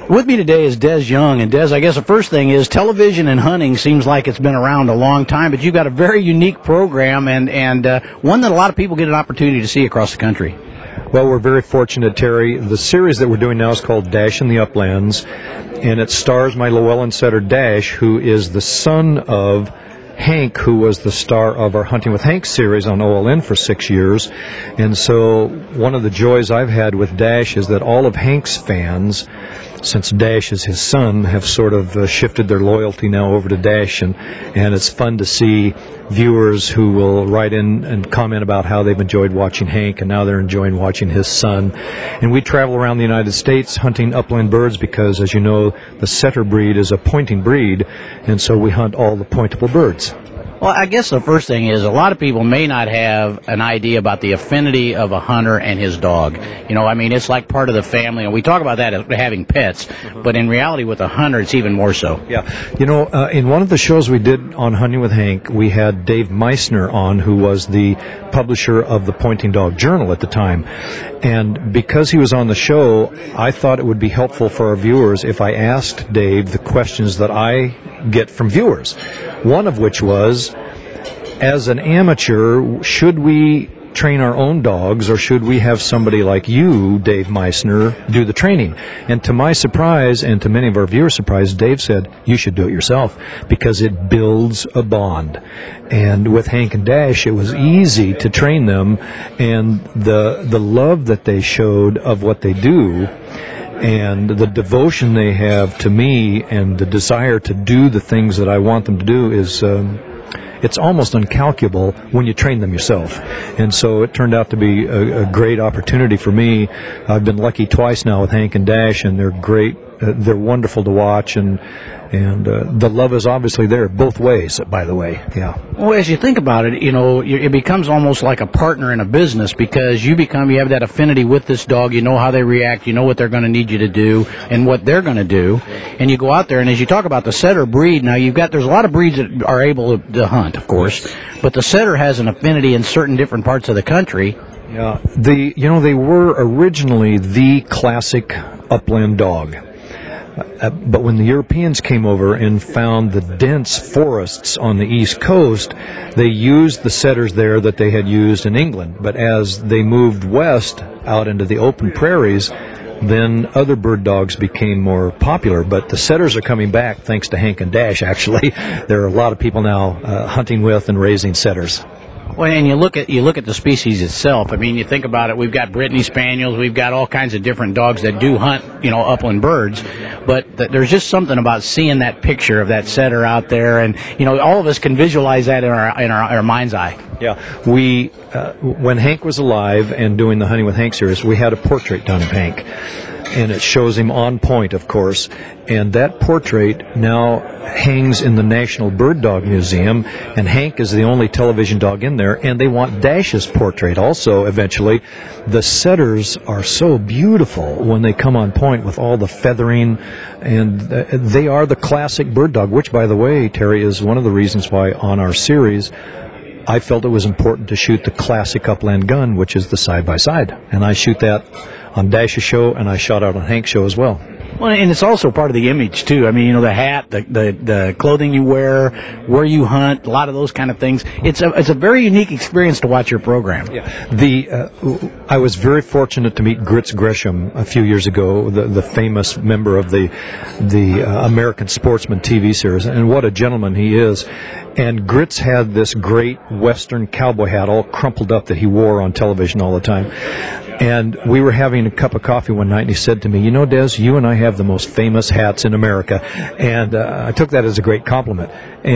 With me today is Des Young, and Des, I guess the first thing is television and hunting seems like it's been around a long time, but you've got a very unique program and one that a lot of people get an opportunity to see across the country. Well, we're very fortunate, Terry. The series that we're doing now is called Dash in the Uplands, and it stars my Llewellyn setter Dash, who is the son of Hank, who was the star of our Hunting with Hank series on OLN for 6 years. And so one of the joys I've had with Dash is that all of Hank's fans, since Dash is his son, have sort of shifted their loyalty now over to Dash, and it's fun to see viewers who will write in and comment about how they've enjoyed watching Hank, and now they're enjoying watching his son. And we travel around the United States hunting upland birds because, as you know, the setter breed is a pointing breed, and so we hunt all the pointable birds. Well, I guess the first thing is a lot of people may not have an idea about the affinity of a hunter and his dog. You know, I mean, it's like part of the family, and we talk about that as having pets, but in reality with a hunter, it's even more so. Yeah. You know, in one of the shows we did on Hunting with Hank, we had Dave Meissner on, who was the publisher of the Pointing Dog Journal at the time. And because he was on the show, I thought it would be helpful for our viewers if I asked Dave the questions that I get from viewers. One of which was, as an amateur, should we train our own dogs, or should we have somebody like you, Dave Meissner, do the training? And to my surprise, and to many of our viewers' surprise, Dave said, you should do it yourself, because it builds a bond. And with Hank and Dash, it was easy to train them, and the love that they showed of what they do, and the devotion they have to me, and the desire to do the things that I want them to do is it's almost incalculable when you train them yourself. And so it turned out to be a great opportunity for me. I've been lucky twice now with Hank and Dash, and they're great. They're wonderful to watch, and the love is obviously there both ways, by the way. Yeah. Well, as you think about it, you know, it becomes almost like a partner in a business, because you have that affinity with this dog. You know how they react. You know what they're going to need you to do and what they're going to do. And you go out there, and as you talk about the setter breed, now there's a lot of breeds that are able to hunt, of course, but the setter has an affinity in certain different parts of the country. Yeah. They were originally the classic upland dog. But when the Europeans came over and found the dense forests on the East Coast, they used the setters there that they had used in England. But as they moved west out into the open prairies, then other bird dogs became more popular. But the setters are coming back thanks to Hank and Dash, actually. There are a lot of people now hunting with and raising setters. Well, and you look at the species itself. I mean, you think about it. We've got Brittany Spaniels. We've got all kinds of different dogs that do hunt, you know, upland birds. But there's just something about seeing that picture of that setter out there, and you know, all of us can visualize that in our mind's eye. Yeah, when Hank was alive and doing the Hunting with Hank series, we had a portrait done of Hank, and it shows him on point, of course. And that portrait now hangs in the National Bird Dog Museum, and Hank is the only television dog in there, and they want Dash's portrait also eventually. The setters are so beautiful when they come on point with all the feathering, and they are the classic bird dog, which, by the way, Terry, is one of the reasons why on our series I felt it was important to shoot the classic upland gun, which is the side-by-side. And I shoot that on Dash's show, and I shot out on Hank's show as well. Well, and it's also part of the image, too. I mean, you know, the hat, the clothing you wear, where you hunt, a lot of those kind of things. It's a very unique experience to watch your program. Yeah. I was very fortunate to meet Grits Gresham a few years ago, the famous member of the American Sportsman TV series, and what a gentleman he is. And Grits had this great Western cowboy hat all crumpled up that he wore on television all the time. And we were having a cup of coffee one night, and he said to me, you know, Des, you and I have the most famous hats in America. And I took that as a great compliment.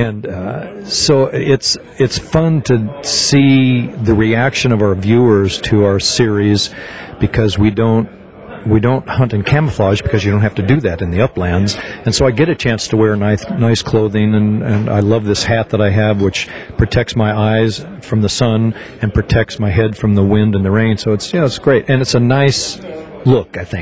And so it's fun to see the reaction of our viewers to our series, because we don't hunt in camouflage, because you don't have to do that in the uplands. And so I get a chance to wear nice clothing, and I love this hat that I have, which protects my eyes from the sun and protects my head from the wind and the rain. So it's great. And it's a nice look, I think.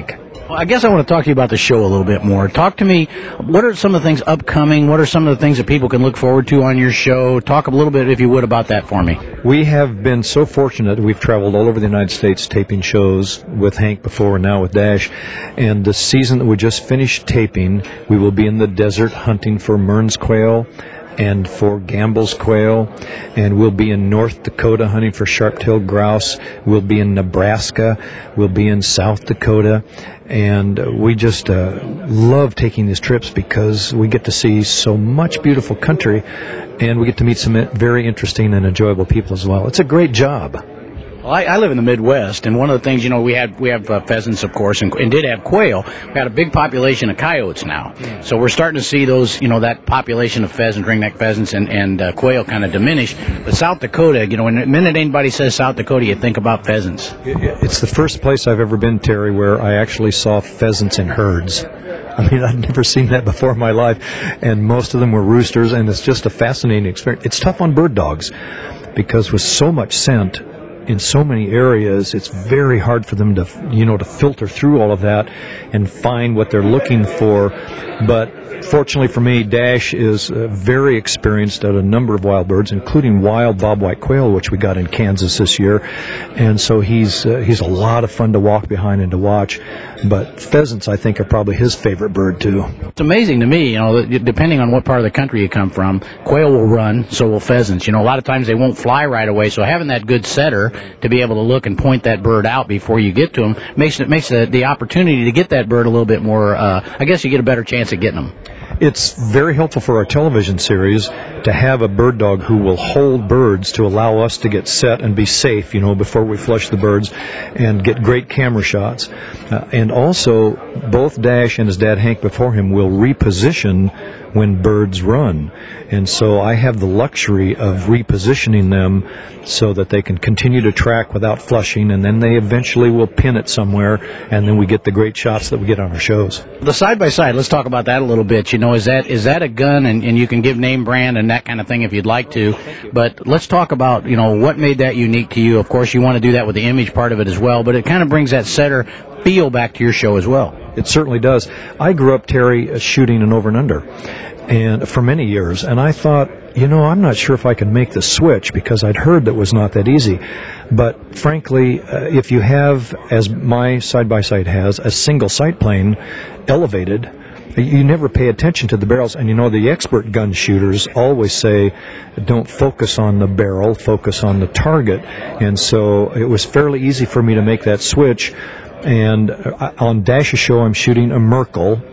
Well, I guess I want to talk to you about the show a little bit more. Talk to me, what are some of the things upcoming? What are some of the things that people can look forward to on your show? Talk a little bit, if you would, about that for me. We have been so fortunate. We've traveled all over the United States taping shows with Hank before and now with Dash. And the season that we just finished taping, we will be in the desert hunting for Mearns quail and for Gambel's quail, and we'll be in North Dakota hunting for sharp-tailed grouse. We'll be in Nebraska. We'll be in South Dakota, and we just love taking these trips because we get to see so much beautiful country, and we get to meet some very interesting and enjoyable people as well. It's a great job. Well, I live in the Midwest, and one of the things, we have pheasants, of course, and did have quail. We had a big population of coyotes now. So we're starting to see those, that population of pheasants, ringneck pheasants, and quail kind of diminish. But South Dakota, when the minute anybody says South Dakota, you think about pheasants. It's the first place I've ever been, Terry, where I actually saw pheasants in herds. I mean, I'd never seen that before in my life, and most of them were roosters, and it's just a fascinating experience. It's tough on bird dogs because with so much scent in so many areas, it's very hard for them to, to filter through all of that and find what they're looking for. But fortunately for me, Dash is very experienced at a number of wild birds, including wild bobwhite quail, which we got in Kansas this year. And so he's a lot of fun to walk behind and to watch. But pheasants, I think, are probably his favorite bird, too. It's amazing to me, depending on what part of the country you come from, quail will run, so will pheasants. A lot of times they won't fly right away, so having that good setter to be able to look and point that bird out before you get to them makes the opportunity to get that bird a little bit more, I guess you get a better chance at getting them. It's very helpful for our television series to have a bird dog who will hold birds to allow us to get set and be safe, before we flush the birds and get great camera shots. And also, both Dash and his dad Hank before him will reposition when birds run. And so I have the luxury of repositioning them so that they can continue to track without flushing, and then they eventually will pin it somewhere, and then we get the great shots that we get on our shows. The side-by-side, let's talk about that a little bit. Is that a gun, and you can give name, brand, and that kind of thing if you'd like to, but let's talk about, what made that unique to you. Of course, you want to do that with the image part of it as well, but it kind of brings that setter feel back to your show as well. It certainly does. I grew up, Terry, shooting an over and under, and for many years, and I thought, I'm not sure if I can make the switch because I'd heard that was not that easy. But frankly, if you have, as my side-by-side has, a single sight plane elevated, you never pay attention to the barrels. And the expert gun shooters always say, don't focus on the barrel, focus on the target. And so it was fairly easy for me to make that switch. And on Dash's show, I'm shooting a Merkel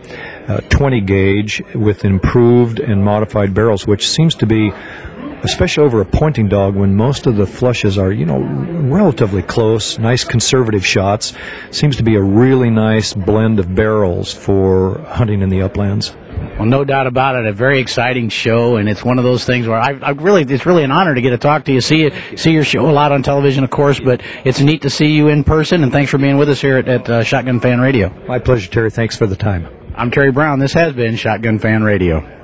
20 gauge with improved and modified barrels, which seems to be, especially over a pointing dog, when most of the flushes are, relatively close, nice conservative shots, seems to be a really nice blend of barrels for hunting in the uplands. Well, no doubt about it. A very exciting show, and it's one of those things where it's really an honor to get to talk to you. See your show a lot on television, of course, but it's neat to see you in person, and thanks for being with us here at Shotgun Fan Radio. My pleasure, Terry. Thanks for the time. I'm Terry Brown. This has been Shotgun Fan Radio.